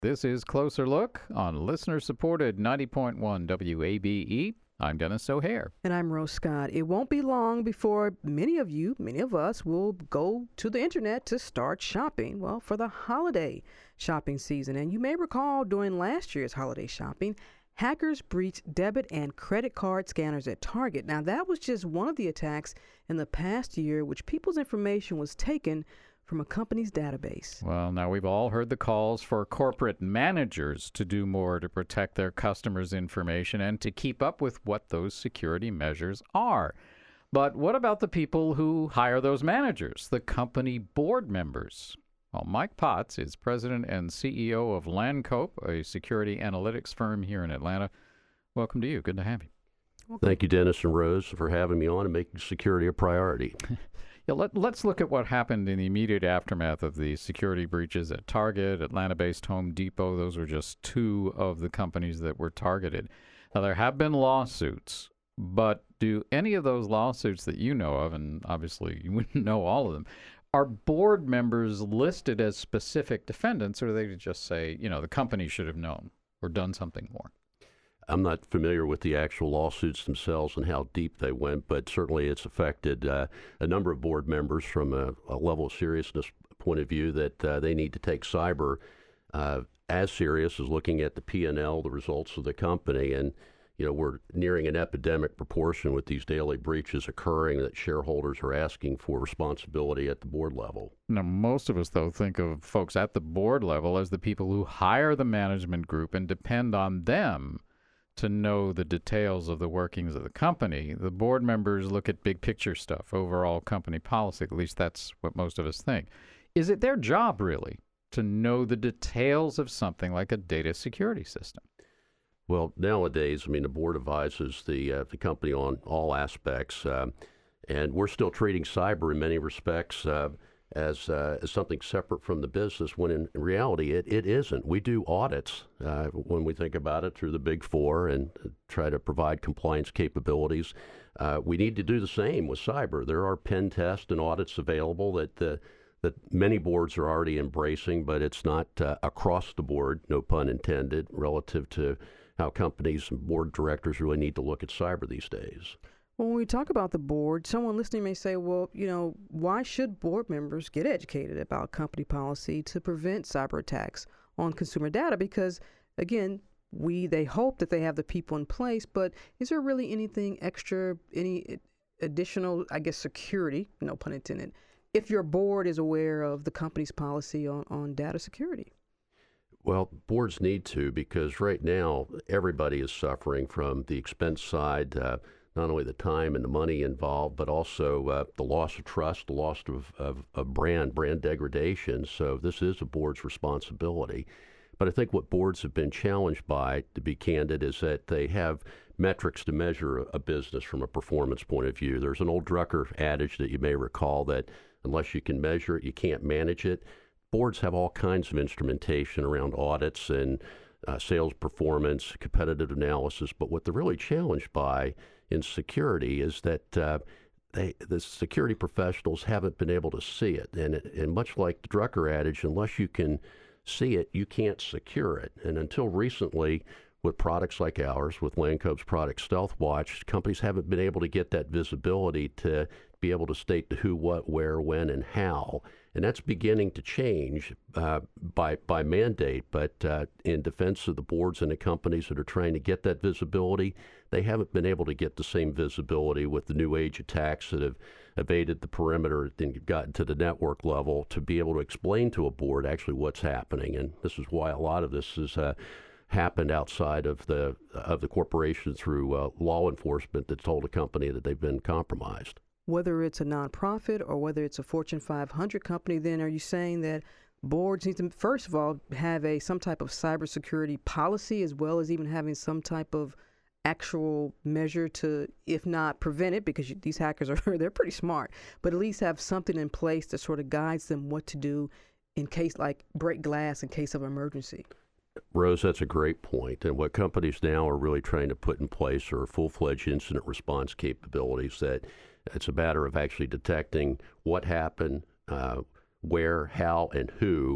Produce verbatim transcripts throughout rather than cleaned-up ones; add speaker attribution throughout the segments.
Speaker 1: This is Closer Look on listener-supported ninety point one W A B E. I'm Dennis O'Hare.
Speaker 2: And I'm Rose Scott. It won't be long before many of you, many of us, will go to the internet to start shopping, well, for the holiday shopping season. And you may recall during last year's holiday shopping, hackers breached debit and credit card scanners at Target. Now, that was just one of the attacks in the past year, which people's information was taken from a company's database.
Speaker 1: Well, now we've all heard the calls for corporate managers to do more to protect their customers' information and to keep up with what those security measures are. But what about the people who hire those managers, the company board members? Well, Mike Potts is president and C E O of Landcope, a security analytics firm here in Atlanta. Welcome to you. Good to have you.
Speaker 3: Welcome. Thank you, Dennis and Rose, for having me on and making security a priority.
Speaker 1: Yeah, let, let's look at what happened in the immediate aftermath of the security breaches at Target, Atlanta-based Home Depot. Those were just two of the companies that were targeted. Now, there have been lawsuits, but do any of those lawsuits that you know of, and obviously you wouldn't know all of them, are board members listed as specific defendants, or do they just say, you know, the company should have known or done something more?
Speaker 3: I'm not familiar with the actual lawsuits themselves and how deep they went, but certainly it's affected uh, a number of board members from a, a level of seriousness point of view that uh, they need to take cyber uh, as serious as looking at the P and L, the results of the company. And, you know, we're nearing an epidemic proportion with these daily breaches occurring that shareholders are asking for responsibility at the board level.
Speaker 1: Now, most of us, though, think of folks at the board level as the people who hire the management group and depend on them to know the details of the workings of the company. The board members look at big picture stuff, overall company policy. At least that's what most of us think. Is it their job, really, to know the details of something like a data security system?
Speaker 3: Well, nowadays, I mean, the board advises the uh, the company on all aspects, uh, and we're still treating cyber in many respects uh, as uh, as something separate from the business, when in reality it, it isn't. We do audits uh, when we think about it through the Big Four and try to provide compliance capabilities. Uh, we need to do the same with cyber. There are pen tests and audits available that the that many boards are already embracing, but it's not uh, across the board, no pun intended, relative to how companies and board directors really need to look at cyber these days.
Speaker 2: When we talk about the board, someone listening may say, well, you know, why should board members get educated about company policy to prevent cyber attacks on consumer data? Because, again, we they hope that they have the people in place, but is there really anything extra, any additional, I guess, security, no pun intended, if your board is aware of the company's policy on, on data security?
Speaker 3: Well, boards need to, because right now everybody is suffering from the expense side, uh, not only the time and the money involved, but also uh, the loss of trust, the loss of, of, of brand, brand degradation. So this is a board's responsibility. But I think what boards have been challenged by, to be candid, is that they have metrics to measure a business from a performance point of view. There's an old Drucker adage that you may recall that unless you can measure it, you can't manage it. Boards have all kinds of instrumentation around audits and uh, sales performance, competitive analysis. But what they're really challenged by in security is that uh, they, the security professionals haven't been able to see it. And, and much like the Drucker adage, unless you can see it, you can't secure it. And until recently, with products like ours, with Landcope's product StealthWatch, companies haven't been able to get that visibility to be able to state the who, what, where, when, and how. And that's beginning to change uh, by by mandate. But uh, in defense of the boards and the companies that are trying to get that visibility, they haven't been able to get the same visibility with the new age attacks that have evaded the perimeter and gotten to the network level to be able to explain to a board actually what's happening. And this is why a lot of this has uh, happened outside of the of the corporation through uh, law enforcement that told a company that they've been compromised.
Speaker 2: Whether it's a nonprofit or whether it's a Fortune five hundred company, then are you saying that boards need to, first of all, have a some type of cybersecurity policy, as well as even having some type of actual measure to, if not prevent it, because you, these hackers are they're pretty smart, but at least have something in place that sort of guides them what to do in case, like break glass in case of emergency?
Speaker 3: Rose, that's a great point. And what companies now are really trying to put in place are full-fledged incident response capabilities that it's a matter of actually detecting what happened, uh, where, how, and who,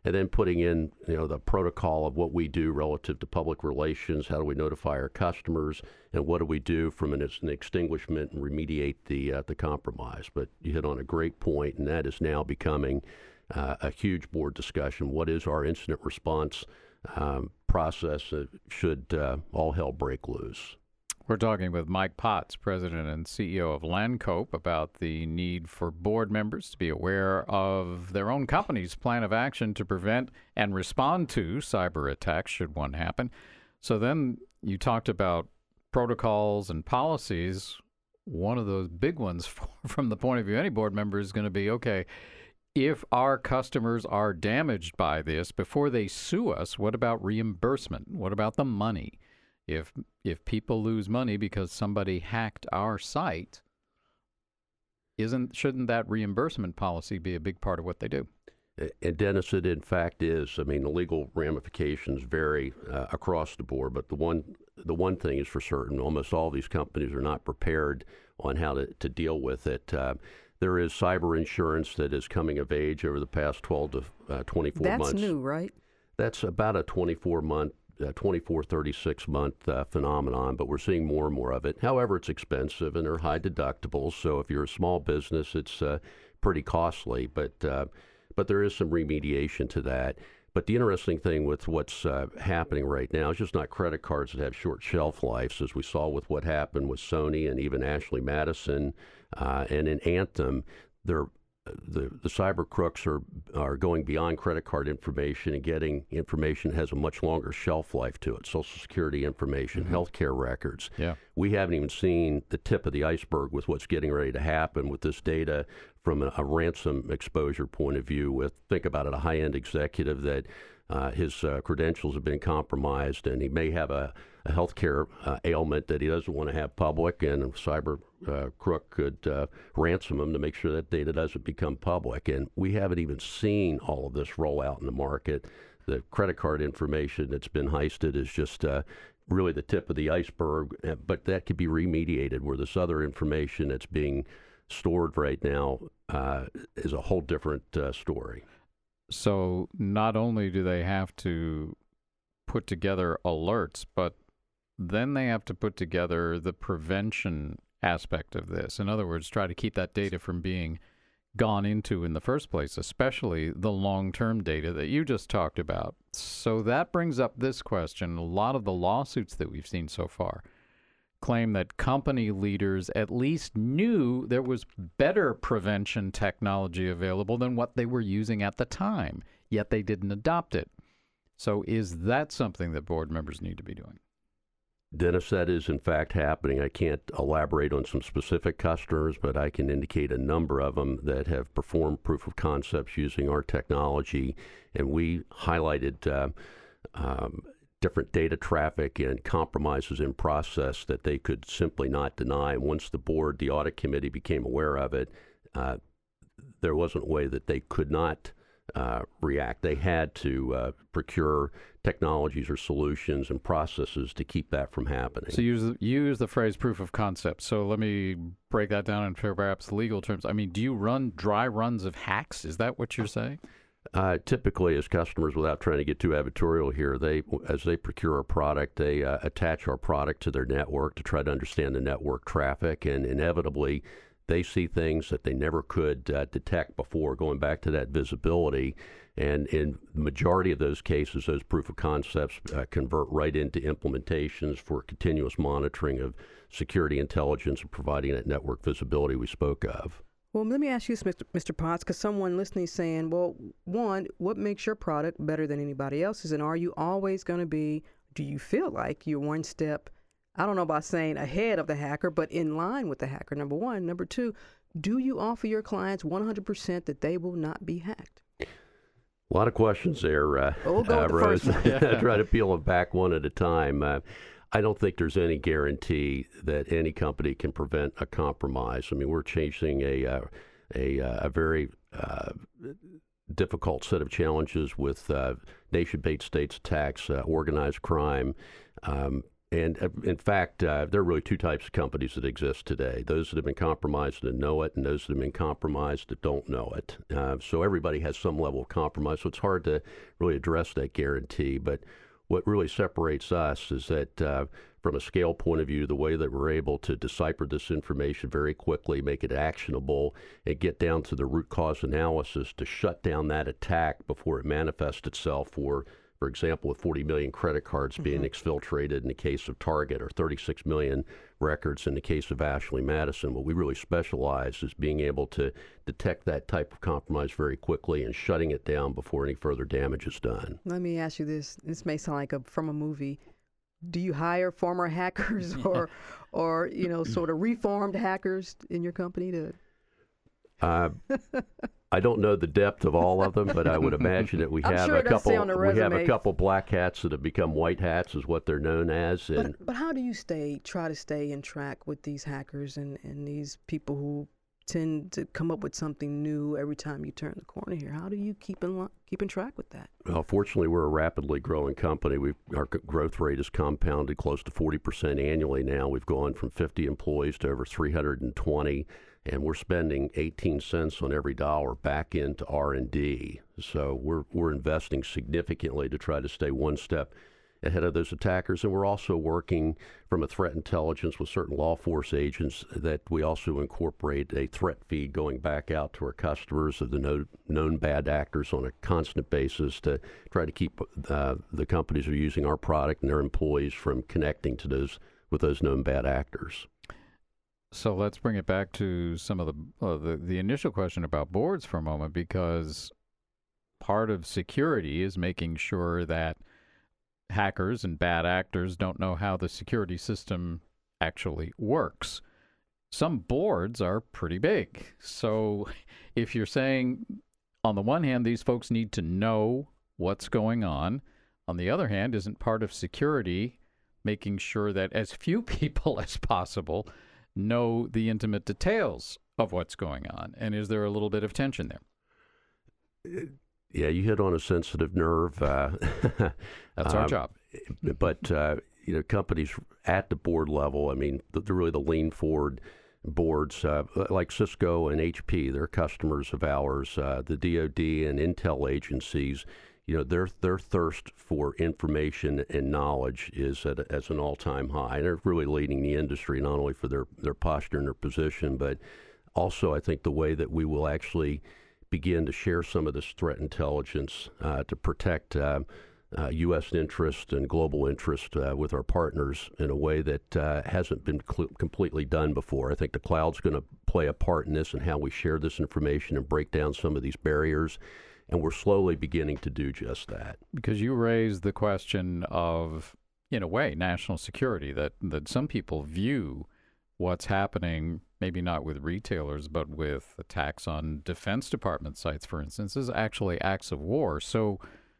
Speaker 3: and then putting in, you know, the protocol of what we do relative to public relations. How do we notify our customers, and what do we do from an, an extinguishment and remediate the uh, the compromise? But you hit on a great point, and that is now becoming uh, a huge board discussion. What is our incident response um, process uh, should uh, all hell break loose?
Speaker 1: We're talking with Mike Potts, President and C E O of Lancope, about the need for board members to be aware of their own company's plan of action to prevent and respond to cyber attacks should one happen. So then you talked about protocols and policies. One of those big ones from the point of view of any board member is going to be, okay, if our customers are damaged by this, before they sue us, what about reimbursement? What about the money? If if people lose money because somebody hacked our site, isn't shouldn't that reimbursement policy be a big part of what they do?
Speaker 3: And Dennis, it in fact is. I mean, the legal ramifications vary uh, across the board, but the one the one thing is for certain: almost all these companies are not prepared on how to, to deal with it. Uh, there is cyber insurance that is coming of age over the past twelve to twenty-four
Speaker 2: That's
Speaker 3: months.
Speaker 2: That's new, right?
Speaker 3: That's about a twenty-four month. Uh, twenty-four, thirty-six month uh, phenomenon, but we're seeing more and more of it. However, it's expensive and they're high deductibles. So if you're a small business, it's uh, pretty costly. But uh, but there is some remediation to that. But the interesting thing with what's uh, happening right now is just not credit cards that have short shelf lives, as we saw with what happened with Sony and even Ashley Madison uh, and in Anthem. They're The, the cyber crooks are are going beyond credit card information and getting information that has a much longer shelf life to it. Social security information, mm-hmm. healthcare records.
Speaker 1: Yeah.
Speaker 3: We haven't even seen the tip of the iceberg with what's getting ready to happen with this data from a, a ransom exposure point of view. With think about it, a high-end executive that uh, his uh, credentials have been compromised, and he may have a, a healthcare uh, ailment that he doesn't want to have public, and a cyber uh, crook could uh, ransom him to make sure that data doesn't become public. And we haven't even seen all of this roll out in the market. The credit card information that's been heisted is just uh, really the tip of the iceberg, but that could be remediated, where this other information that's being stored right now uh, is a whole different uh, story.
Speaker 1: So not only do they have to put together alerts, but then they have to put together the prevention aspect of this. In other words, try to keep that data from being gone into in the first place, especially the long-term data that you just talked about. So that brings up this question. A lot of the lawsuits that we've seen so far claim that company leaders at least knew there was better prevention technology available than what they were using at the time, yet they didn't adopt it. So is that something that board members need to be doing?
Speaker 3: Dennis, that is in fact happening. I can't elaborate on some specific customers, but I can indicate a number of them that have performed proof of concepts using our technology. And we highlighted uh, um, different data traffic and compromises in process that they could simply not deny. Once the board, the audit committee became aware of it, uh, there wasn't a way that they could not uh, react. They had to uh, procure technologies or solutions and processes to keep that from happening.
Speaker 1: So you use, you use the phrase proof of concept. So let me break that down in perhaps legal terms. I mean, do you run dry runs of hacks? Is that what you're saying?
Speaker 3: Uh, typically, as customers, without trying to get too advertorial here, they, as they procure a product, they uh, attach our product to their network to try to understand the network traffic, and inevitably, they see things that they never could uh, detect before, going back to that visibility. And in the majority of those cases, those proof of concepts uh, convert right into implementations for continuous monitoring of security intelligence and providing that network visibility we spoke of.
Speaker 2: Well, let me ask you this, Mister Potts, because someone listening is saying, well, one, what makes your product better than anybody else's? And are you always going to be, do you feel like you're one step, I don't know about saying ahead of the hacker, but in line with the hacker, number one. Number two, do you offer your clients one hundred percent that they will not be hacked?
Speaker 3: A lot of questions there, uh,
Speaker 2: we'll go
Speaker 3: uh,
Speaker 2: with the
Speaker 3: Rose.
Speaker 2: first one.
Speaker 3: Try to peel them back one at a time. Uh, I don't think there's any guarantee that any company can prevent a compromise. I mean, we're chasing a uh, a, uh, a very uh, difficult set of challenges with uh, nation-based states attacks, uh, organized crime, um, And uh, in fact, uh, there are really two types of companies that exist today: those that have been compromised and know it, and those that have been compromised that don't know it. Uh, so everybody has some level of compromise. So it's hard to really address that guarantee. But what really separates us is that uh, from a scale point of view, the way that we're able to decipher this information very quickly, make it actionable, and get down to the root cause analysis to shut down that attack before it manifests itself, for For example, with forty million credit cards being mm-hmm. exfiltrated in the case of Target, or thirty-six million records in the case of Ashley Madison. What we really specialize is being able to detect that type of compromise very quickly and shutting it down before any further damage is done.
Speaker 2: Let me ask you this. This may sound like a, from a movie. Do you hire former hackers or, or you know, sort of reformed hackers in your company to...
Speaker 3: Uh, I don't know the depth of all of them, but I would imagine that we
Speaker 2: I'm
Speaker 3: have
Speaker 2: sure
Speaker 3: a couple.
Speaker 2: We
Speaker 3: have a couple black hats that have become white hats, is what they're known as. And
Speaker 2: but, but how do you stay, try to stay in track with these hackers and, and these people who tend to come up with something new every time you turn the corner here? How do you keep in keep in track with that?
Speaker 3: Well, fortunately, we're a rapidly growing company. We've, our growth rate has compounded close to forty percent annually now. We've gone from fifty employees to over three hundred twenty. And we're spending eighteen cents on every dollar back into R and D. So we're we're investing significantly to try to stay one step ahead of those attackers. And we're also working from a threat intelligence with certain law force agents that we also incorporate a threat feed going back out to our customers of the no, known bad actors on a constant basis to try to keep uh, the companies that are using our product and their employees from connecting to those with those known bad actors.
Speaker 1: So let's bring it back to some of the, uh, the the initial question about boards for a moment, because part of security is making sure that hackers and bad actors don't know how the security system actually works. Some boards are pretty big. So if you're saying, on the one hand, these folks need to know what's going on, on the other hand, isn't part of security making sure that as few people as possible know the intimate details of what's going on? And is there a little bit of tension there?
Speaker 3: Yeah, you hit on a sensitive nerve. Uh,
Speaker 1: That's our
Speaker 3: um,
Speaker 1: job.
Speaker 3: But, uh, you know, companies at the board level, I mean, they're really the lean forward boards, uh, like Cisco and H P, they're customers of ours. Uh, the D O D and Intel agencies, you know, their their thirst for information and knowledge is at, a, at an all-time high. And they're really leading the industry, not only for their, their posture and their position, but also I think the way that we will actually begin to share some of this threat intelligence uh, to protect uh, uh, U S interest and global interest uh, with our partners in a way that uh, hasn't been cl- completely done before. I think the cloud's going to play a part in this and how we share this information and break down some of these barriers. And we're slowly beginning to do just that.
Speaker 1: Because you raised the question of, in a way, national security, that, that some people view what's happening, maybe not with retailers, but with attacks on Defense Department sites, for instance, as actually acts of war. So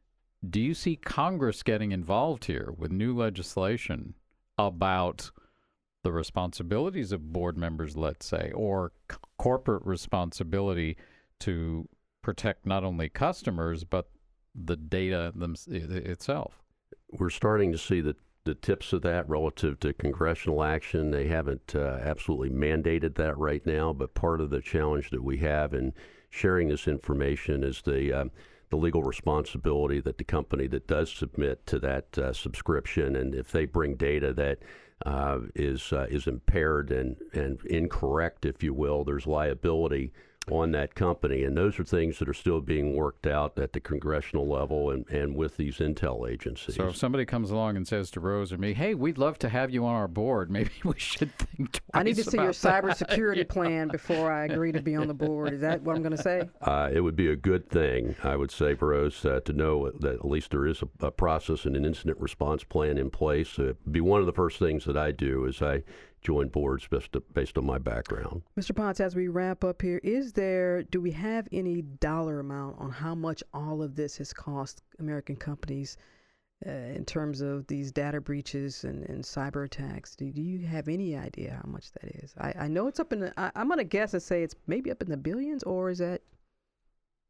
Speaker 1: do you see Congress getting involved here with new legislation about the responsibilities of board members, let's say, or c- corporate responsibility to protect not only customers, but the data them, itself?
Speaker 3: We're starting to see the, the tips of that relative to congressional action. They haven't uh, absolutely mandated that right now, but part of the challenge that we have in sharing this information is the uh, the legal responsibility that the company that does submit to that uh, subscription, and if they bring data that uh, is uh, is impaired and, and incorrect, if you will, there's liability on that company. And those are things that are still being worked out at the congressional level and, and with these intel agencies.
Speaker 1: So if somebody comes along and says to Rose or me, hey, we'd love to have you on our board, maybe we should think twice
Speaker 2: I need to see your
Speaker 1: that.
Speaker 2: cybersecurity
Speaker 1: yeah.
Speaker 2: plan before I agree to be on the board. Is that what I'm going to say?
Speaker 3: Uh, it would be a good thing, I would say, for Rose, uh, to know that at least there is a, a process and an incident response plan in place. Uh, it'd be one of the first things that I do is I join boards based, based on my background.
Speaker 2: Mister Potts, as we wrap up here, is there, do we have any dollar amount on how much all of this has cost American companies uh, in terms of these data breaches and, and cyber attacks? Do, do you have any idea how much that is? I, I know it's up in the, I, I'm going to guess and say it's maybe up in the billions, or is that?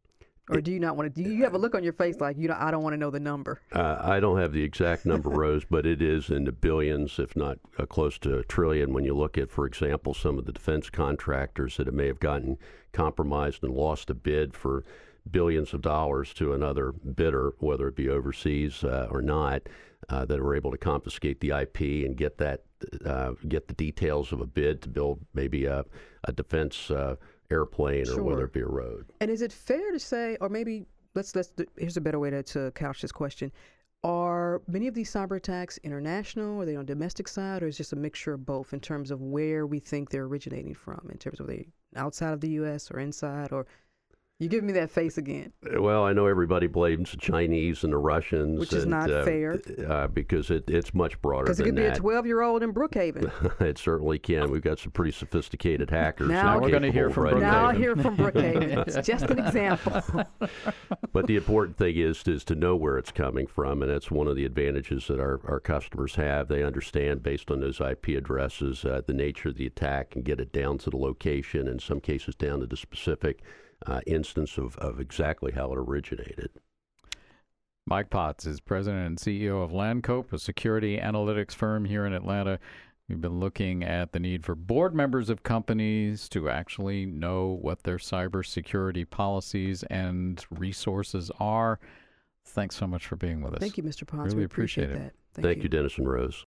Speaker 2: Or do you not want to? Do you have a look on your face like, you know, I don't want to know the number?
Speaker 3: Uh, I don't have the exact number, Rose, but it is in the billions, if not uh, close to a trillion. When you look at, for example, some of the defense contractors that may have gotten compromised and lost a bid for billions of dollars to another bidder, whether it be overseas uh, or not, uh, that were able to confiscate the I P and get that, uh, get the details of a bid to build maybe a, a defense uh, airplane or
Speaker 2: Sure.
Speaker 3: whether it be a road.
Speaker 2: And is it fair to say, or maybe let's let's do, here's a better way to, to couch this question: are many of these cyber attacks international? Are they on the domestic side, or is it just a mixture of both in terms of where we think they're originating from? In terms of they outside of the U S or inside, or you give me that face again?
Speaker 3: Well, I know everybody blames the Chinese and the Russians,
Speaker 2: Which is
Speaker 3: and,
Speaker 2: not
Speaker 3: uh,
Speaker 2: fair.
Speaker 3: uh, because it, it's much broader
Speaker 2: Because it
Speaker 3: than
Speaker 2: could be
Speaker 3: that.
Speaker 2: a twelve-year-old in Brookhaven.
Speaker 3: It certainly can. We've got some pretty sophisticated hackers.
Speaker 2: Now-
Speaker 3: not
Speaker 1: We're gonna hear
Speaker 3: capable
Speaker 1: from
Speaker 3: of running
Speaker 2: Now I'll
Speaker 3: those.
Speaker 2: hear from Brookhaven. It's just an example.
Speaker 3: But the important thing is is to know where it's coming from, and that's one of the advantages that our, our customers have. They understand, based on those I P addresses, uh, the nature of the attack and get it down to the location, in some cases down to the specific uh, instance of, of exactly how it originated.
Speaker 1: Mike Potts is president and C E O of Landcope, a security analytics firm here in Atlanta. We've been looking at the need for board members of companies to actually know what their cybersecurity policies and resources are. Thanks so much for being with us.
Speaker 2: Thank you, Mister Potts.
Speaker 1: Really
Speaker 2: we appreciate,
Speaker 1: appreciate it.
Speaker 2: that.
Speaker 3: Thank you, Dennis and Rose.